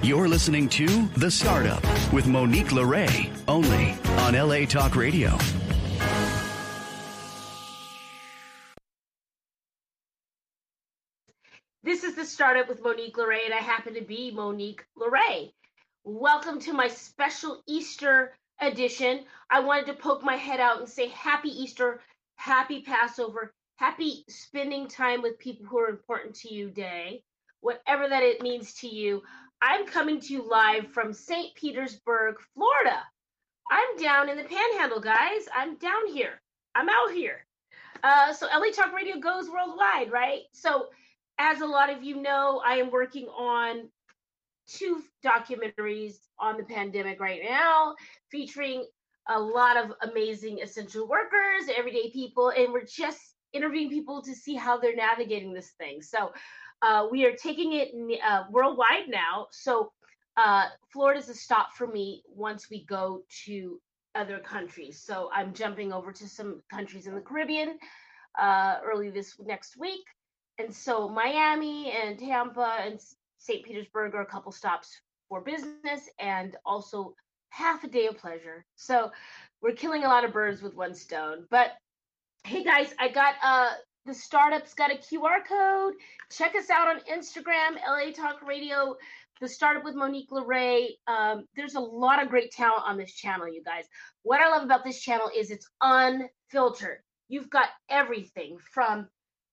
You're listening to The Startup with Monique LeRae, only on LA Talk Radio. This is The Startup with Monique LeRae, and I happen to be Monique LeRae. Welcome to my special Easter edition. I wanted to poke my head out and say Happy Easter, Happy Passover, Happy spending time with people who are important to you day, whatever that it means to you. I'm coming to you live from St. Petersburg, Florida. I'm down in the Panhandle, guys. I'm down here. I'm out here. So LA Talk Radio goes worldwide, right? So as a lot of you know, I am working on 2 documentaries on the pandemic right now, featuring a lot of amazing essential workers, everyday people, and we're just interviewing people to see how they're navigating this thing. So we are taking it worldwide now. So Florida's a stop for me once we go to other countries. So I'm jumping over to some countries in the Caribbean early this next week. And so Miami and Tampa and St. Petersburg are a couple stops for business and also half a day of pleasure. So we're killing a lot of birds with one stone. But hey guys, I got the startup's got a QR code. Check us out on Instagram, LA Talk Radio, The Startup with Monique LeRae. There's a lot of great talent on this channel, you guys. What I love about this channel is it's unfiltered. You've got everything from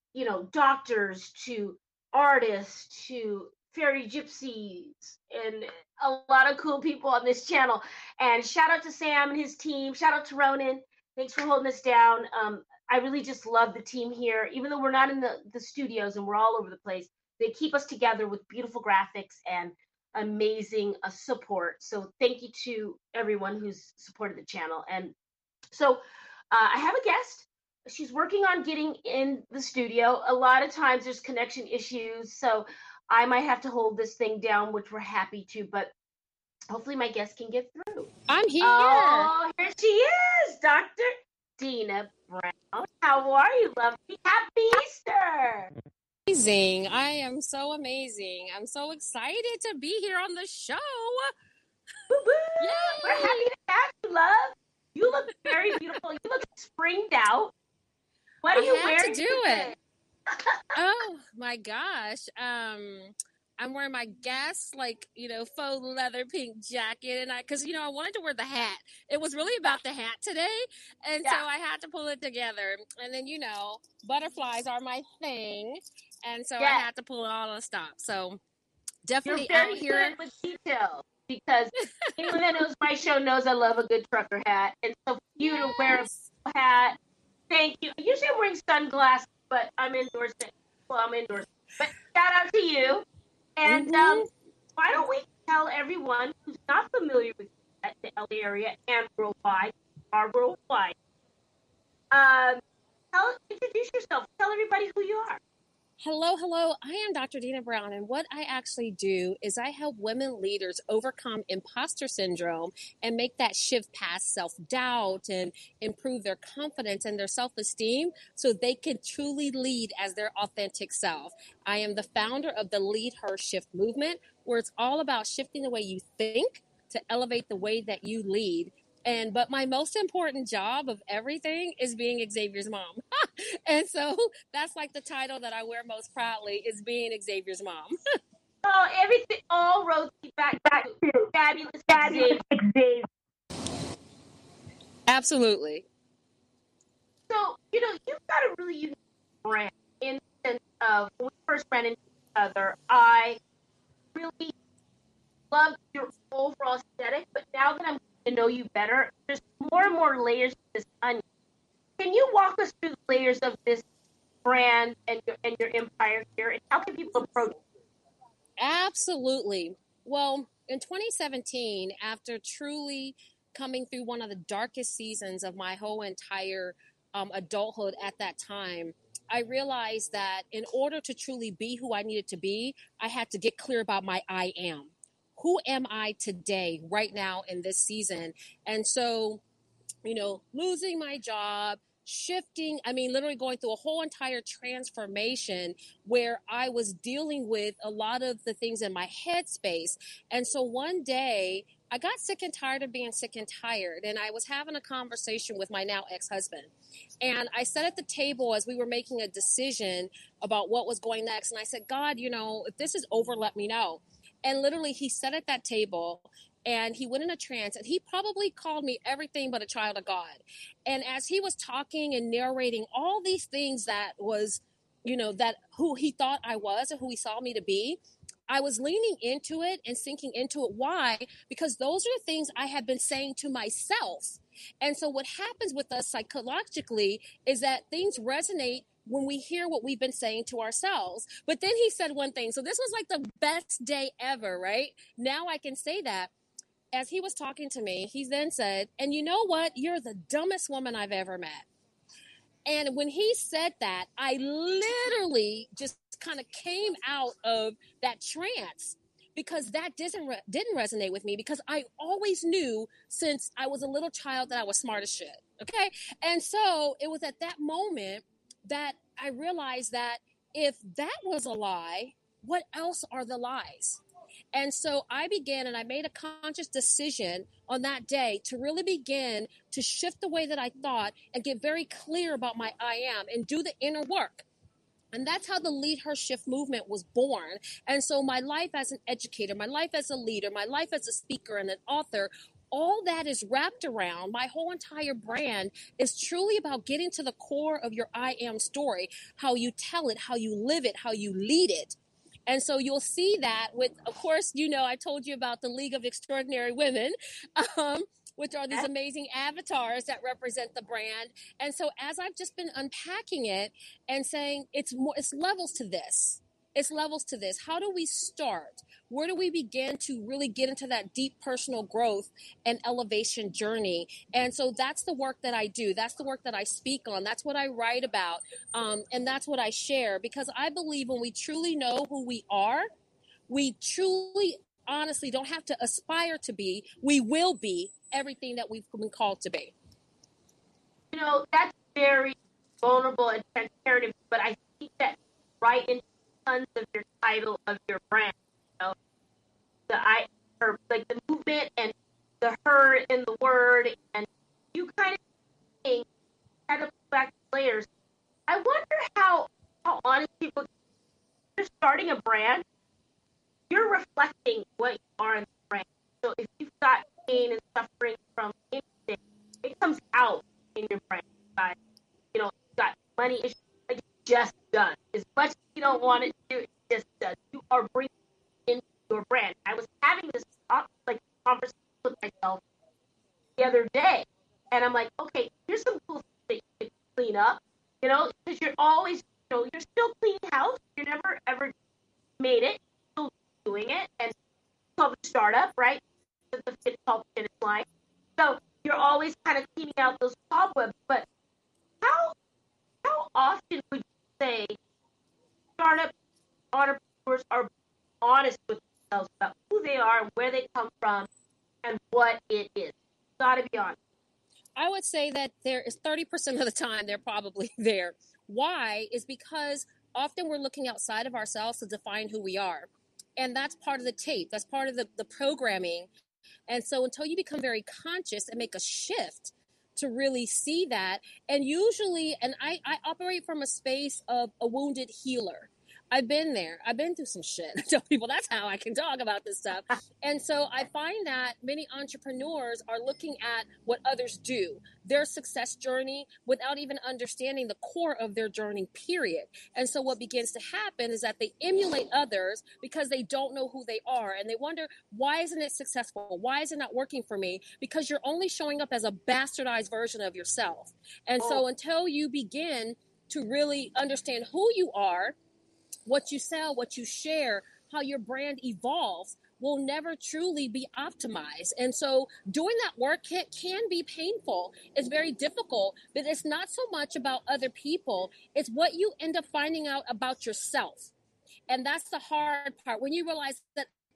doctors to artists to fairy gypsies and a lot of cool people on this channel. And shout out to Sam and his team. Shout out to Ronan. Thanks for holding us down. I really just love the team here. Even though we're not in the studios and we're all over the place, they keep us together with beautiful graphics and amazing support. So thank you to everyone who's supported the channel. And so I have a guest. She's working on getting in the studio. A lot of times there's connection issues, so I might have to hold this thing down, which we're happy to, but hopefully my guest can get through. I'm here. Oh, here she is, Dr. Dina Brown. How are you, lovely? Happy Easter. Amazing. I am so amazing. I'm so excited to be here on the show. Woo-woo. We're happy to have you, love. You look very beautiful. You look springed out. What are you wearing to do today? it? Oh my gosh. I'm wearing my Guess, faux leather pink jacket, and because I wanted to wear the hat. It was really about the hat today, and so I had to pull it together. And then butterflies are my thing, and so I had to pull it all to stop. So definitely You're out very here good with detail, because anyone that knows my show knows I love a good trucker hat, and so for you to wear a hat. Thank you. Usually I'm wearing sunglasses, but I'm endorsing. Well, I'm endorsing. But shout out to you. And why don't we tell everyone who's not familiar with the LA area and worldwide, introduce yourself. Tell everybody who you are. Hello. I am Dr. Dina Brown, and what I actually do is I help women leaders overcome imposter syndrome and make that shift past self-doubt and improve their confidence and their self-esteem so they can truly lead as their authentic self. I am the founder of the Lead Her Shift movement, where it's all about shifting the way you think to elevate the way that you lead. But my most important job of everything is being Xavier's mom. And so that's like the title that I wear most proudly, is being Xavier's mom. Oh, everything, all roads lead back to fabulous Xavier. Absolutely. So, you've got a really unique brand in the sense of when we first ran into each other, I really loved your overall aesthetic, but now that I'm to know you better, there's more and more layers to this onion. Can you walk us through the layers of this brand and your empire here, and how can people approach it? Absolutely. Well, in 2017, after truly coming through one of the darkest seasons of my whole entire adulthood at that time, I realized that in order to truly be who I needed to be, I had to get clear about my I am. Who am I today, right now in this season? And so, losing my job, shifting, I mean, literally going through a whole entire transformation where I was dealing with a lot of the things in my headspace. And so one day I got sick and tired of being sick and tired. And I was having a conversation with my now ex-husband. And I sat at the table as we were making a decision about what was going next. And I said, God, you know, if this is over, let me know. And literally he sat at that table and he went in a trance, and he probably called me everything but a child of God. And as he was talking and narrating all these things that was, you know, that who he thought I was and who he saw me to be, I was leaning into it and sinking into it. Why? Because those are the things I had been saying to myself. And so what happens with us psychologically is that things resonate when we hear what we've been saying to ourselves. But then he said one thing. So this was like the best day ever, right? Now I can say that. As he was talking to me, he then said, and you know what? You're the dumbest woman I've ever met. And when he said that, I literally just kind of came out of that trance, because that didn't resonate with me, because I always knew since I was a little child that I was smart as shit. Okay. And so it was at that moment that I realized that if that was a lie, what else are the lies? And so I began, and I made a conscious decision on that day to really begin to shift the way that I thought and get very clear about my I am and do the inner work. And that's how the Lead Her Shift movement was born. And so my life as an educator, my life as a leader, my life as a speaker and an author, all that is wrapped around my whole entire brand is truly about getting to the core of your I am story, how you tell it, how you live it, how you lead it. And so you'll see that with, of course, you know, I told you about the League of Extraordinary Women, which are these amazing avatars that represent the brand. And so as I've just been unpacking it and saying it's levels to this. It's levels to this. How do we start? Where do we begin to really get into that deep personal growth and elevation journey? And so that's the work that I do. That's the work that I speak on. That's what I write about. And that's what I share, because I believe when we truly know who we are, we truly, honestly don't have to aspire to be. We will be everything that we've been called to be. You know, that's very vulnerable and transparent, but I think that right in tons of your title of your brand, you know, like the movement and the her in the word, and you kind of think, kind of back layers. I wonder how honest people. You're starting a brand, you're reflecting what you are in the brand. So if you've got pain and suffering from anything, it comes out in your brand. You know, you've got money issues, like it just does. As much as you don't want it to, it just does. You are bringing it into your brand. I was having this conversation with myself the other day, and I'm like, okay, here's some cool things that you can clean up, you know, because you're always, you know, you're still cleaning house. You never ever made it, still doing it, and it's called a startup, right? The fit called finish line. So you're always kind of cleaning out those cobwebs. But how often would you say startup entrepreneurs are honest with themselves about who they are, where they come from, and what it is? Got to be honest. I would say that there is 30% of the time they're probably there. Why? Is because often we're looking outside of ourselves to define who we are. And that's part of the tape. That's part of the programming. And so until you become very conscious and make a shift to really see that, and usually, and I operate from a space of a wounded healer. I've been there. I've been through some shit. I tell people that's how I can talk about this stuff. And so I find that many entrepreneurs are looking at what others do, their success journey, without even understanding the core of their journey, period. And so what begins to happen is that they emulate others because they don't know who they are. And they wonder, why isn't it successful? Why is it not working for me? Because you're only showing up as a bastardized version of yourself. And so until you begin to really understand who you are, what you sell, what you share, how your brand evolves, will never truly be optimized. And so doing that work can be painful. It's very difficult, but it's not so much about other people. It's what you end up finding out about yourself. And that's the hard part. When you realize that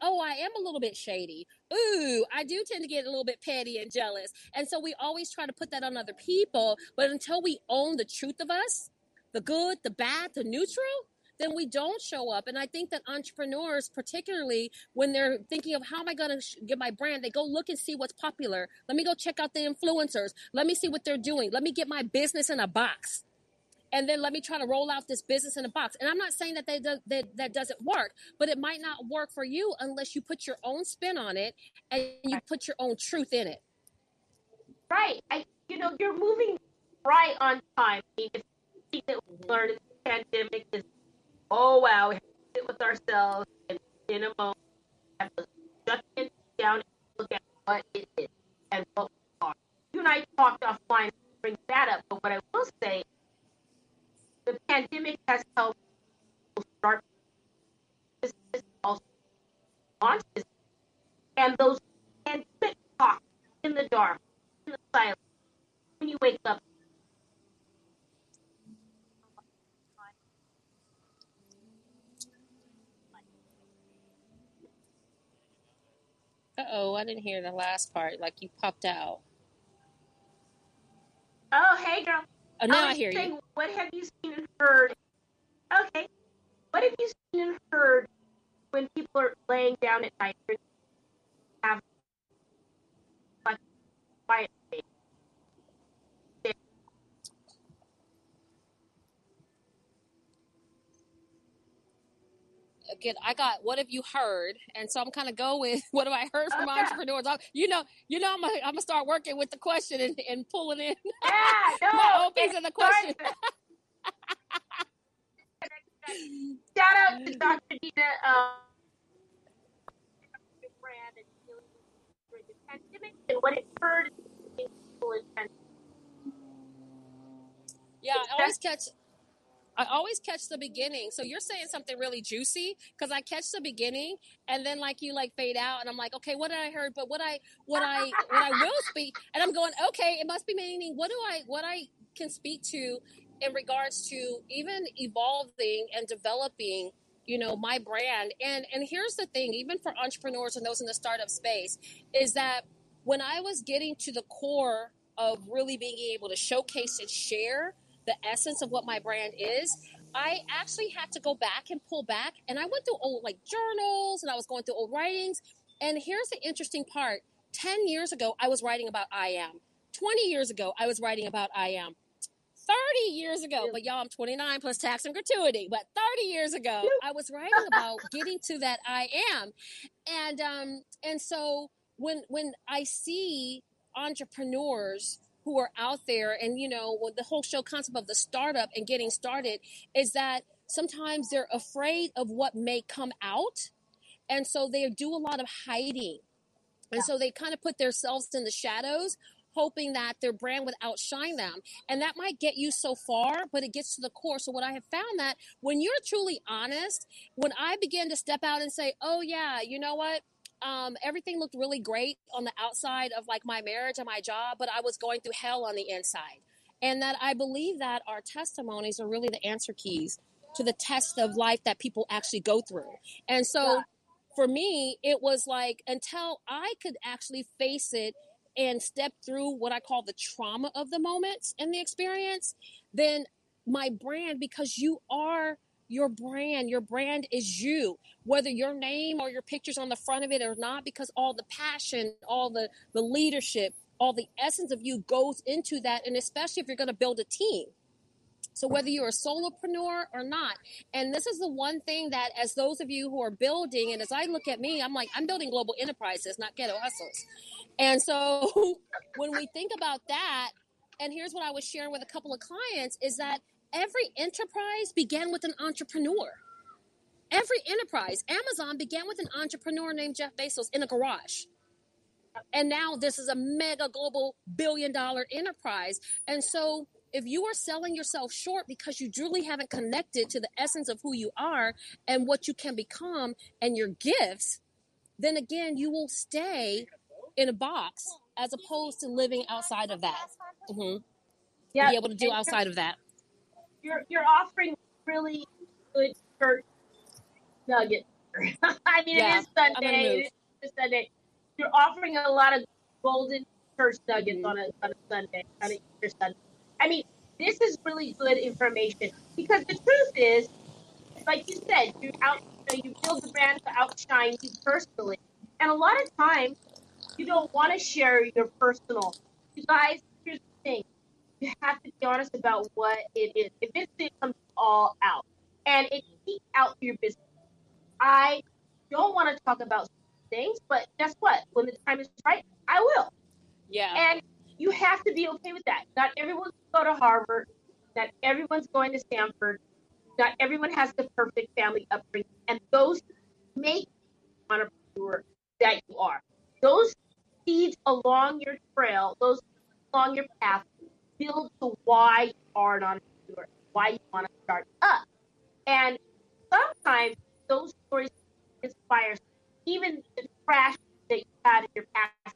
oh, I am a little bit shady. Ooh, I do tend to get a little bit petty and jealous. And so we always try to put that on other people. But until we own the truth of us, the good, the bad, the neutral, then we don't show up. And I think that entrepreneurs, particularly when they're thinking of how am I going to get my brand, they go look and see what's popular. Let me go check out the influencers. Let me see what they're doing. Let me get my business in a box. And then let me try to roll out this business in a box. And I'm not saying that that doesn't work, but it might not work for you unless you put your own spin on it and you put your own truth in it. Right. You're moving right on time. I mean, if the thing that we learned in the pandemic is, oh, wow, we have to sit with ourselves and in a moment, we have to shut it down and look at what it is and what we are. You and I talked offline to bring that up, but what I will say, the pandemic has helped people start businesses, also launch businesses, and those pandemic talks in the dark, in the silence, when you wake up. Uh-oh, I didn't hear the last part, like you popped out. Oh, hey, girl. Oh, now I hear you. What have you seen and heard? Okay. What have you seen and heard when people are laying down at night and have like quiet space? Again, I got what have you heard, and so I'm kind of go with what have I heard from entrepreneurs. I'm gonna start working with the question and pulling in my own piece of the question. Shout out to Dr. Dina, brand and dealing with the pandemic and what it heard. Yeah, I always catch the beginning. So you're saying something really juicy because I catch the beginning and then you fade out and I'm like, okay, what did I heard? But what I will speak, and I'm going, okay, it must be meaning what I can speak to in regards to even evolving and developing, my brand. And here's the thing, even for entrepreneurs and those in the startup space, is that when I was getting to the core of really being able to showcase and share the essence of what my brand is, I actually had to go back and pull back. And I went through old journals and I was going through old writings. And here's the interesting part. 10 years ago, I was writing about I am. 20 years ago, I was writing about I am. 30 years ago, but y'all, I'm 29 plus tax and gratuity. But 30 years ago, I was writing about getting to that I am. And so when I see entrepreneurs who are out there and, the whole show concept of the startup and getting started is that sometimes they're afraid of what may come out. And so they do a lot of hiding. And so they kind of put themselves in the shadows, hoping that their brand would outshine them. And that might get you so far, but it gets to the core. So what I have found that when you're truly honest, when I begin to step out and say, oh yeah, you know what? Everything looked really great on the outside of my marriage and my job, but I was going through hell on the inside. And that I believe that our testimonies are really the answer keys to the test of life that people actually go through. And so for me, it was until I could actually face it and step through what I call the trauma of the moment and the experience, then my brand, because you are your brand is you, whether your name or your picture's on the front of it or not, because all the passion, all the leadership, all the essence of you goes into that. And especially if you're going to build a team. So whether you're a solopreneur or not, and this is the one thing that as those of you who are building, and as I look at me, I'm I'm building global enterprises, not ghetto hustles. And so when we think about that, and here's what I was sharing with a couple of clients, is that every enterprise began with an entrepreneur. Every enterprise. Amazon began with an entrepreneur named Jeff Bezos in a garage. And now this is a mega global billion-dollar enterprise. And so if you are selling yourself short because you truly haven't connected to the essence of who you are and what you can become and your gifts, then again, you will stay in a box as opposed to living outside of that. Mm-hmm. Yeah, be able to do outside of that. You're offering really good church nuggets I mean, Yeah, it is I'm gonna Sunday. move. It is Sunday. You're offering a lot of golden church nuggets on a Sunday, on a Easter Sunday. I mean, this is really good information because the truth is, like you said, you build the brand to outshine you personally, and a lot of times you don't want to share your personal. You guys, here's the thing: you have to be honest about what it is. If it comes all out and it leaks out through your business, I don't want to talk about things, but guess what? When the time is right, I will. Yeah. And you have to be okay with that. Not everyone's going to go to Harvard. Not everyone's going to Stanford. Not everyone has the perfect family upbringing. And those make the entrepreneur that you are. Those seeds along your trail, those along your path, build to why you are an entrepreneur, why you want to start up. And sometimes those stories inspire even the crash that you had in your past.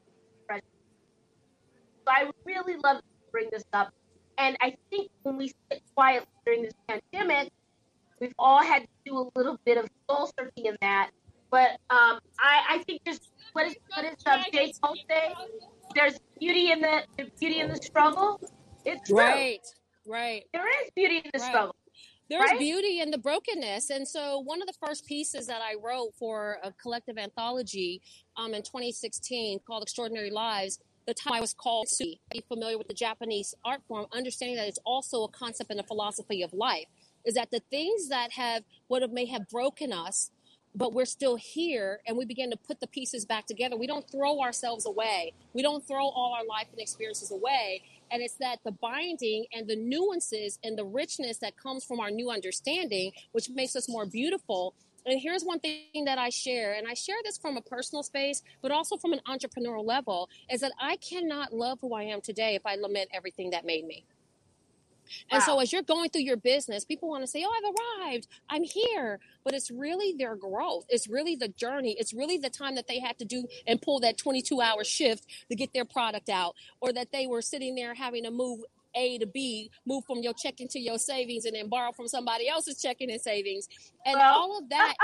So I really love to bring this up. And I think when we sit quietly during this pandemic, we've all had to do a little bit of soul searching in that. But I think just what is J. Cole say? There's beauty in the struggle. It's true. Right. There is beauty in the struggle. There's beauty in the brokenness. And so one of the first pieces that I wrote for a collective anthology in 2016 called Extraordinary Lives, the time I was called Suki. Be familiar with the Japanese art form, understanding that it's also a concept and a philosophy of life, is that the things that may have broken us, but we're still here, and we begin to put the pieces back together. We don't throw ourselves away. We don't throw all our life and experiences away. And it's that the binding and the nuances and the richness that comes from our new understanding, which makes us more beautiful. And here's one thing that I share, and I share this from a personal space, but also from an entrepreneurial level, is that I cannot love who I am today if I lament everything that made me. And so as you're going through your business, people want to say, oh, I've arrived, I'm here. But it's really their growth. It's really the journey. It's really the time that they had to do and pull that 22-hour shift to get their product out, or that they were sitting there having to move A to B, move from your checking to your savings, and then borrow from somebody else's checking and savings. And all of that,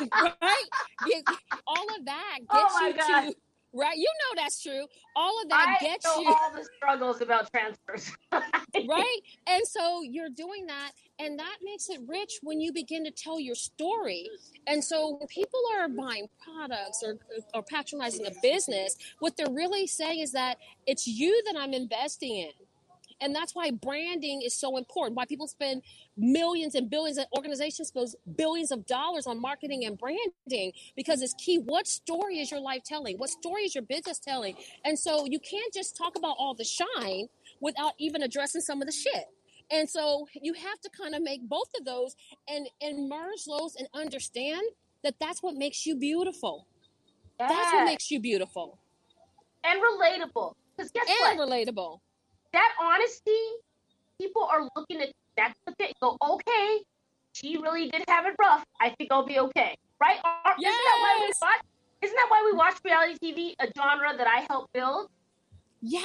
right? All of that gets to... Right, you know that's true. All of that gets you. I know all the struggles about transfers. Right? And so you're doing that, and that makes it rich when you begin to tell your story. And so when people are buying products or patronizing a business, what they're really saying is that it's you that I'm investing in. And that's why branding is so important, why people spend millions and billions, and organizations spend billions of dollars on marketing and branding, because it's key. What story is your life telling? What story is your business telling? And so you can't just talk about all the shine without even addressing some of the shit. And so you have to kind of make both of those and merge those and understand that that's what makes you beautiful. Yes. That's what makes you beautiful. And relatable. Because guess what? And relatable. That honesty, people are looking at that with it. Go, okay, she really did have it rough. I think I'll be okay, right? Yes. Isn't that why we watch reality TV, a genre that I helped build? Yes.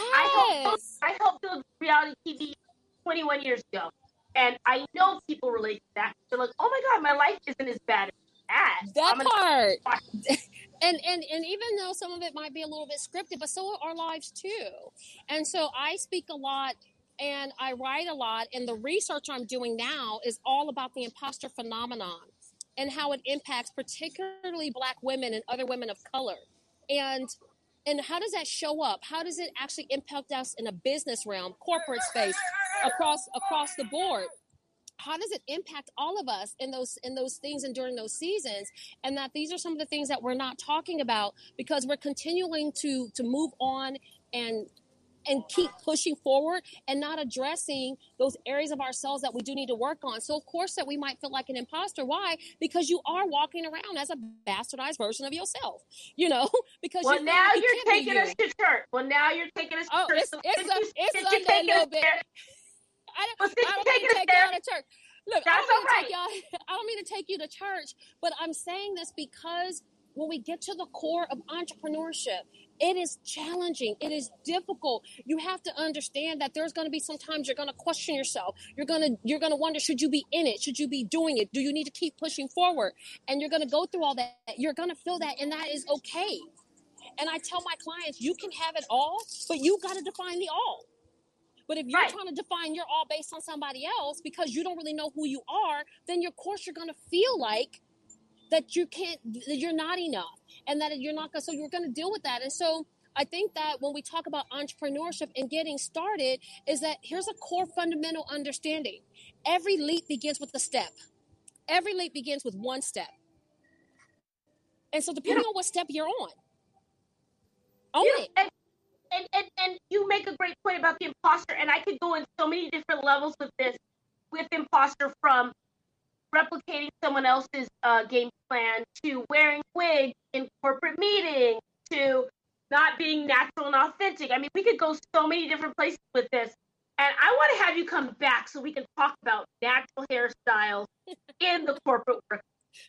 I helped build reality TV 21 years ago, and I know people relate to that. They're like, oh my God, my life isn't as bad as that. That part. And even though some of it might be a little bit scripted, but so are our lives too. And so I speak a lot and I write a lot, and the research I'm doing now is all about the imposter phenomenon and how it impacts particularly Black women and other women of color. And how does that show up? How does it actually impact us in a business realm, corporate space, across the board? How does it impact all of us in those things and during those seasons? And that these are some of the things that we're not talking about because we're continuing to move on and keep pushing forward and not addressing those areas of ourselves that we do need to work on. So of course that we might feel like an imposter. Why? Because you are walking around as a bastardized version of yourself, because now you're taking us to church. Well, now you're taking us to church. It's Sunday a little bit. I don't mean to take y'all to church. Look, I don't mean to take you to church, but I'm saying this because when we get to the core of entrepreneurship It is challenging. It is difficult. You have to understand that there's going to be sometimes you're going to question yourself. You're going to wonder, should you be in it? Should you be doing it? Do you need to keep pushing forward? And you're going to go through all that. You're going to feel that, and that is okay. And I tell my clients, you can have it all, but you got to define the all. But if you're trying to define your all based on somebody else because you don't really know who you are, then of course you're going to feel like that you're not enough, and that you're not going to, so you're going to deal with that. And so I think that when we talk about entrepreneurship and getting started, is that here's a core fundamental understanding. Every leap begins with a step. Every leap begins with one step. And so depending on what step you're on, own it. And you make a great point about the imposter, and I could go in so many different levels with this, with imposter, from replicating someone else's game plan to wearing wigs in corporate meetings to not being natural and authentic. I mean, we could go so many different places with this, and I want to have you come back so we can talk about natural hairstyles in the corporate work.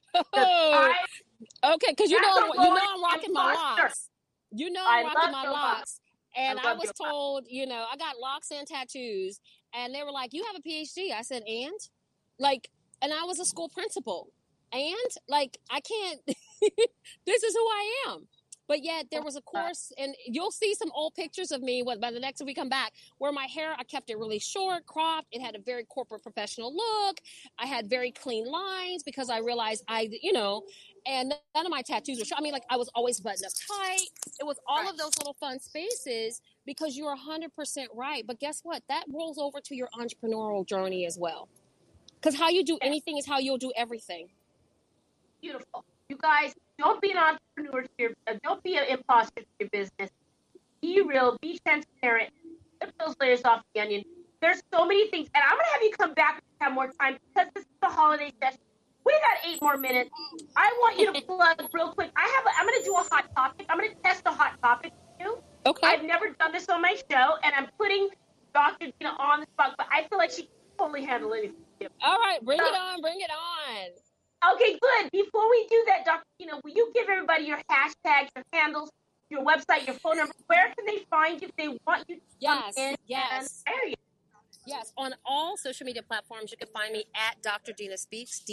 Okay, because you know I'm rocking my locks. You know I'm rocking my locks. And I was told, I got locks and tattoos, and they were like, you have a PhD. I said, and? And I was a school principal. And, I can't, this is who I am. But yet there was a course, and you'll see some old pictures of me by the next time we come back, where my hair, I kept it really short, cropped. It had a very corporate professional look. I had very clean lines because I realized and none of my tattoos were short. I mean, I was always buttoned up tight. It was all of those little fun spaces, because you're 100% right. But guess what? That rolls over to your entrepreneurial journey as well. Because how you do anything is how you'll do everything. Beautiful. You guys, don't be an entrepreneur. Don't be an imposter to your business. Be real. Be transparent. Rip those layers off the onion. There's so many things. And I'm going to have you come back and have more time, because this is the holiday session. We got 8 more minutes. I want you to plug real quick. I'm going to do a hot topic. I'm going to test a hot topic for you. Okay. I've never done this on my show, and I'm putting Dr. Dina on the spot, but I feel like she can totally handle anything. All right, bring it on. Okay, good. Before we do that, Dr. Dina, will you give everybody your hashtags, your handles, your website, your phone number? Where can they find you if they want you to come in and hire you? Yes, on all social media platforms, you can find me at Dr. Dina Speaks,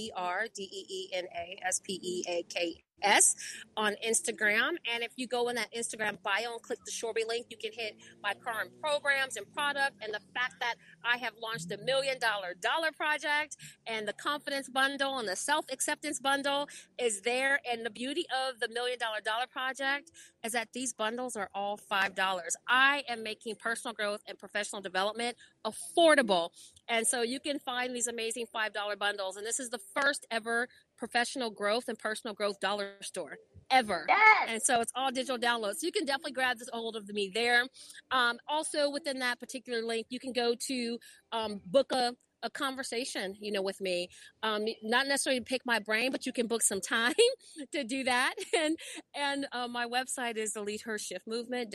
DrDeena on Instagram. And if you go in that Instagram bio and click the Shorby link, you can hit my current programs and product, and the fact that I have launched the $1 Million Dollar Project and the Confidence Bundle and the Self-Acceptance Bundle is there. And the beauty of the $1 Million Dollar Project is that these bundles are all $5. I am making personal growth and professional development affordable. And so you can find these amazing $5 bundles. And this is the first ever professional growth and personal growth dollar store ever. Yes. And so it's all digital downloads. So you can definitely grab this hold of me there. Also within that particular link, you can go to book a conversation, with me. Not necessarily to pick my brain, but you can book some time to do that. And my website is the Lead Her Shift Movement,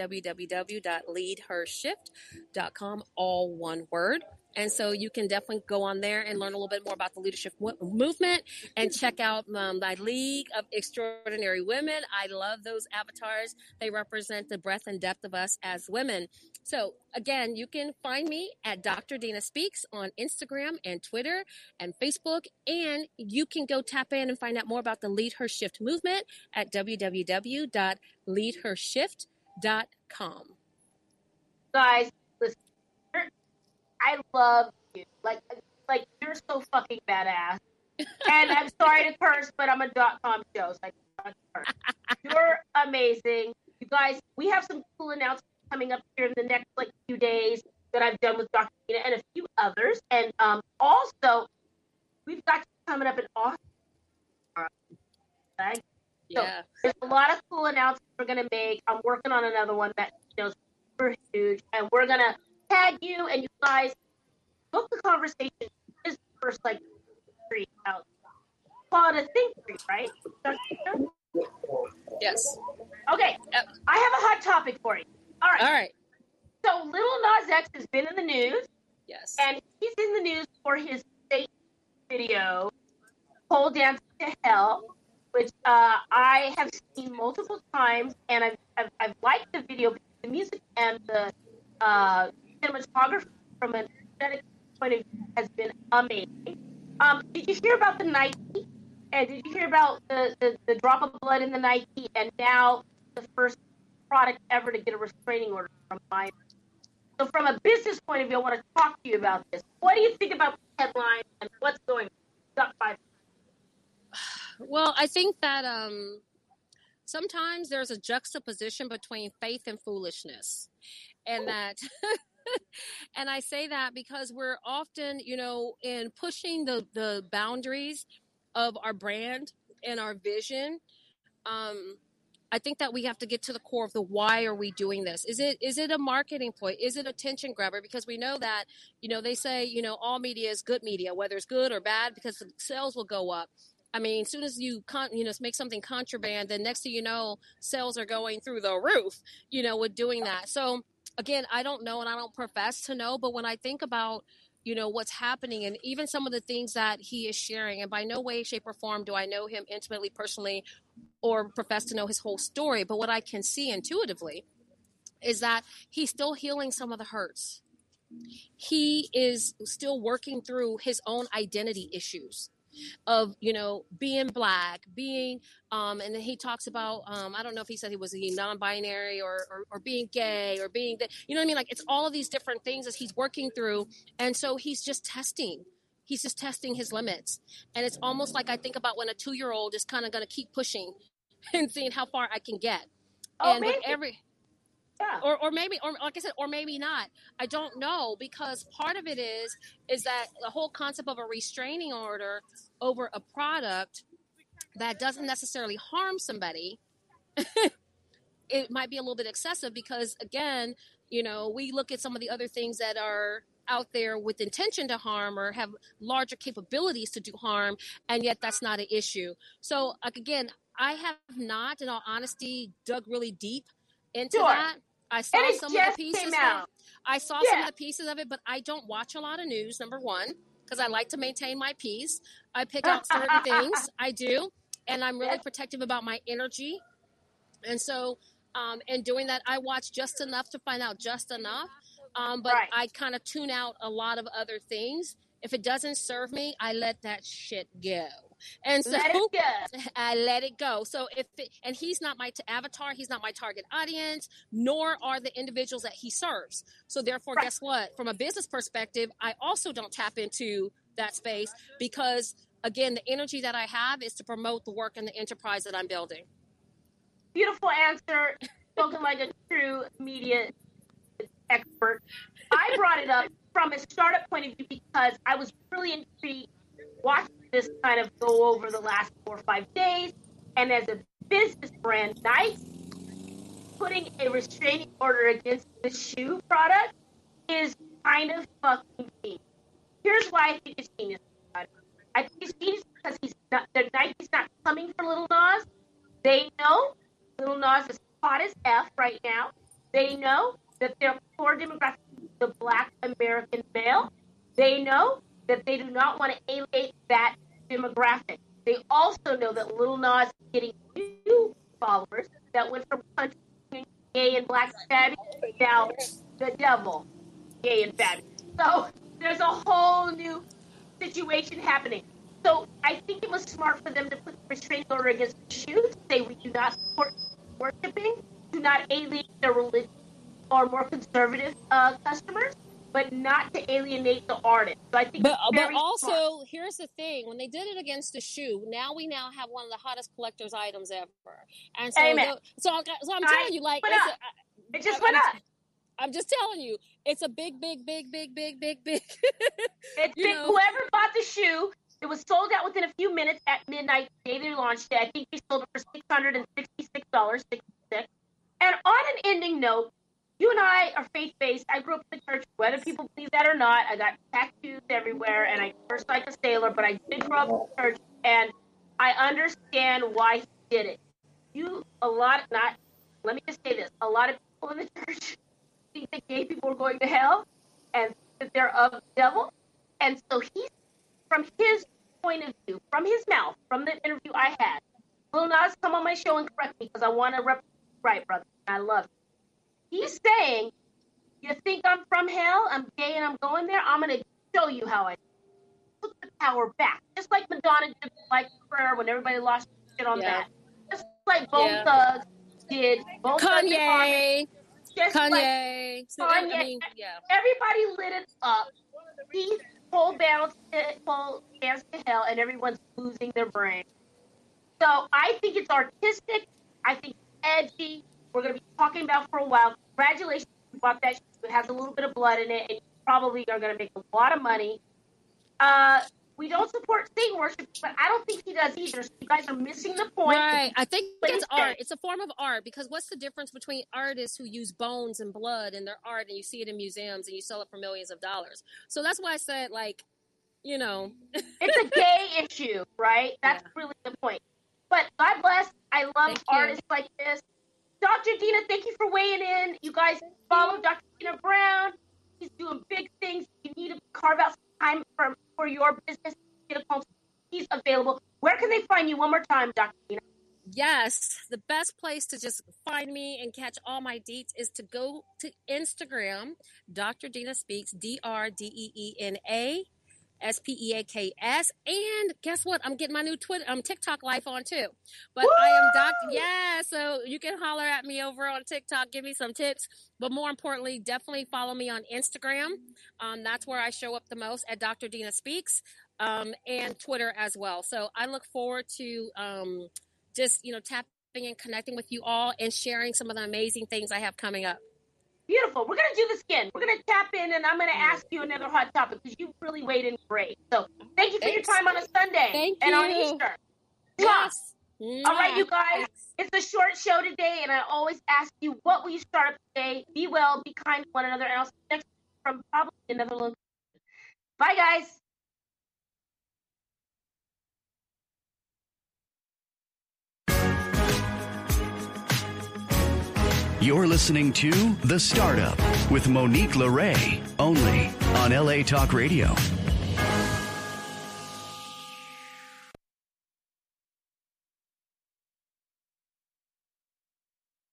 www.leadhershift.com, all one word. And so you can definitely go on there and learn a little bit more about the leadership movement and check out my League of Extraordinary Women. I love those avatars. They represent the breadth and depth of us as women. So again, you can find me at Dr. Dina Speaks on Instagram and Twitter and Facebook. And you can go tap in and find out more about the Lead Her Shift movement at www.leadhershift.com. Guys, listen. I love you. Like you're so fucking badass. And I'm sorry to curse, but I'm a .com show, so I can't curse. You're amazing. You guys, we have some cool announcements coming up here in the next few days that I've done with Dr. Dina and a few others. And also, we've got coming up in Austin. Okay? So there's a lot of cool announcements we're going to make. I'm working on another one that is super huge. And we're going to tag you, and you guys book the conversation. Is first 3 out. Call it a think 3, right? Yes. Okay. Yep. I have a hot topic for you. All right. So Little Nas X has been in the news. Yes. And he's in the news for his state video, Pole Dance to Hell. which I have seen multiple times, and I've liked the video, the music, and the cinematography from an aesthetic point of view has been amazing. Did you hear about the Nike? And did you hear about the drop of blood in the Nike, and now the first product ever to get a restraining order from Meijer? So from a business point of view, I want to talk to you about this. What do you think about the headline and what's going on? Well, I think that sometimes there's a juxtaposition between faith and foolishness. And that, and I say that because we're often, in pushing the boundaries of our brand and our vision. I think that we have to get to the core of the why are we doing this? Is it a marketing point? Is it attention grabber? Because we know that, they say, all media is good media, whether it's good or bad, because the sales will go up. I mean, as soon as you make something contraband, then next thing you know, sales are going through the roof, with doing that. So again, I don't know and I don't profess to know, but when I think about what's happening and even some of the things that he is sharing, and by no way, shape, or form do I know him intimately, personally, or profess to know his whole story. But what I can see intuitively is that he's still healing some of the hurts. He is still working through his own identity issues of, being Black, being, and then he talks about, I don't know if he said he was non-binary or being gay or being, you know what I mean? Like, it's all of these different things as he's working through. And so he's just testing his limits. And it's almost like I think about when a 2-year-old is kind of going to keep pushing and seeing how far I can get. Oh, and maybe. with Yeah. or maybe, or like I said, or maybe not. I don't know, because part of it is that the whole concept of a restraining order over a product that doesn't necessarily harm somebody, it might be a little bit excessive because, again, we look at some of the other things that are out there with intention to harm or have larger capabilities to do harm, and yet that's not an issue. So, like, again, I have not, in all honesty, dug really deep into that. I saw some of the pieces. Some of the pieces of it, but I don't watch a lot of news, number one, because I like to maintain my peace. I pick out certain things. I do. And I'm really protective about my energy. And so, in doing that, I watch just enough to find out just enough. But I kind of tune out a lot of other things. If it doesn't serve me, I let that shit go. And so I let it go. So and he's not my avatar, he's not my target audience, nor are the individuals that he serves. So therefore, guess what? From a business perspective, I also don't tap into that space because, again, the energy that I have is to promote the work and the enterprise that I'm building. Beautiful answer, spoken like a true media expert. I brought it up from a startup point of view because I was really intrigued watching this kind of go over the last 4 or 5 days. And as a business brand, Nike putting a restraining order against the shoe product is kind of fucking genius. Here's why I think it's genius. I think it's genius because Nike's not coming for Lil Nas. They know Lil Nas is hot as F right now. They know that their core demographic is the Black American male. They know that they do not want to alienate that demographic. They also know that Lil Nas is getting new followers that went from country gay and Black fabulous, now the devil, gay and fabulous. So there's a whole new situation happening. So I think it was smart for them to put the restraining order against the shoe, to say we do not support worshiping, do not alienate their religion or more conservative customers, but not to alienate the artist. So I think but also, smart. Here's the thing. When they did it against the shoe, we now have one of the hottest collector's items ever. And so, I'm telling you, like, it just went up. I'm just telling you, it's a big. It's big. Whoever bought the shoe, it was sold out within a few minutes at midnight, the day they launched it. I think they sold it for $666.66. And on an ending note, you and I are faith-based. I grew up in the church, whether people believe that or not. I got tattoos everywhere, and I cursed like a sailor, but I did grow up in the church, and I understand why he did it. Let me just say this. A lot of people in the church think that gay people are going to hell and that they're of the devil. And so from his point of view, from his mouth, from the interview I had, Lil Nas, come on my show and correct me because I want to represent right, brother. I love it. He's saying, you think I'm from hell? I'm gay and I'm going there? I'm going to show you how I took the power back. Just like Madonna did like prayer when everybody lost shit on that. Just like Bone Thugs did. Bone Kanye. Just Kanye. Like Kanye. Everybody lit it up. He pole dance to hell and everyone's losing their brain. So I think it's artistic. I think it's edgy. We're going to be talking about for a while. Congratulations, you bought that. It has a little bit of blood in it, and you probably are going to make a lot of money. We don't support Satan worship, but I don't think he does either. So you guys are missing the point. Right. I think it's art. It's a form of art because what's the difference between artists who use bones and blood in their art and you see it in museums and you sell it for millions of dollars? So that's why I said, like, you know. It's a gay issue, right? That's really the point. But God bless. I love artists like this. Dr. Dina, thank you for weighing in. You guys follow Dr. Dina Brown. He's doing big things. You need to carve out some time for your business. He's available. Where can they find you one more time, Dr. Dina? Yes, the best place to just find me and catch all my deets is to go to Instagram, Dr. Dina Speaks, DrDeena SPEAKS, and guess what? I'm getting my new TikTok life on too. But I am Dr. So you can holler at me over on TikTok, give me some tips. But more importantly, definitely follow me on Instagram. That's where I show up the most at Dr. Dina Speaks, and Twitter as well. So I look forward to just tapping and connecting with you all and sharing some of the amazing things I have coming up. Beautiful. We're going to do this again. We're going to tap in, and I'm going to ask you another hot topic because you really weighed in great. So thank you for your time on a Sunday and on Easter. Yes. All right, you guys. It's a short show today, and I always ask you, what will you start up today? Be well, be kind to one another, and I'll see you next from probably another location. Bye, guys. You're listening to The Startup with Monique LeRae, only on LA Talk Radio.